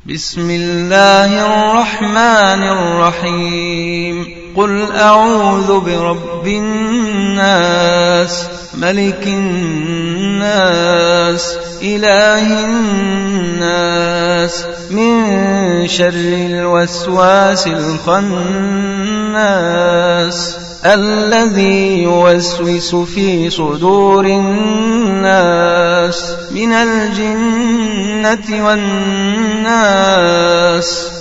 بسم الله الرحمن الرحيم قل أعوذ برب الناس ملك الناس إله الناس من شر الوسواس الخناس الذي يوسوس في صدور الناس من الجنة والناس.